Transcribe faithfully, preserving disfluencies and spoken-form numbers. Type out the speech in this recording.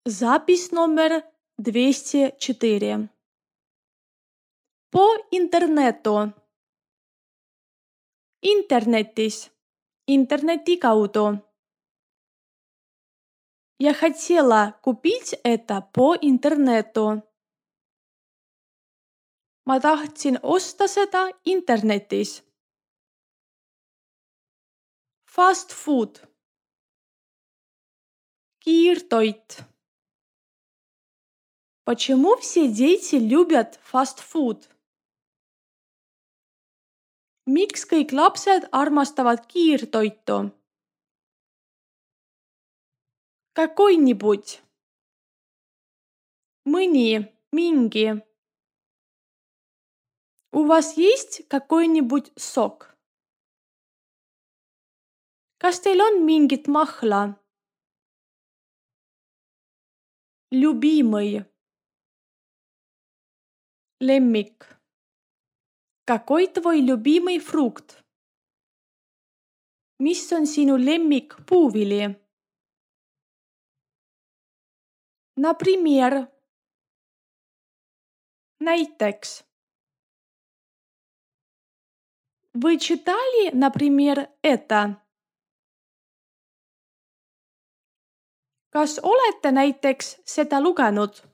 Запись номер двести четыре. По интернету. Интернетис. Интернети kaudu. Я хотела купить это по интернету. Ma tahtsin osta seda internetis. Fast food. Kiirtoit. Почему все дети любят фастфуд? Miks kõik lapsed armastavad kiirtoitu? Какой-нибудь. Mõni, mingi. У вас есть какой-нибудь сок? Kas teil on mingit mahla? Любимый. Lemmik. Какой твой любимый фрукт? Mis on sinu lemmik puuvili? Например. Näiteks. Вы читали, например, это? Kas olete näiteks seda lugenud?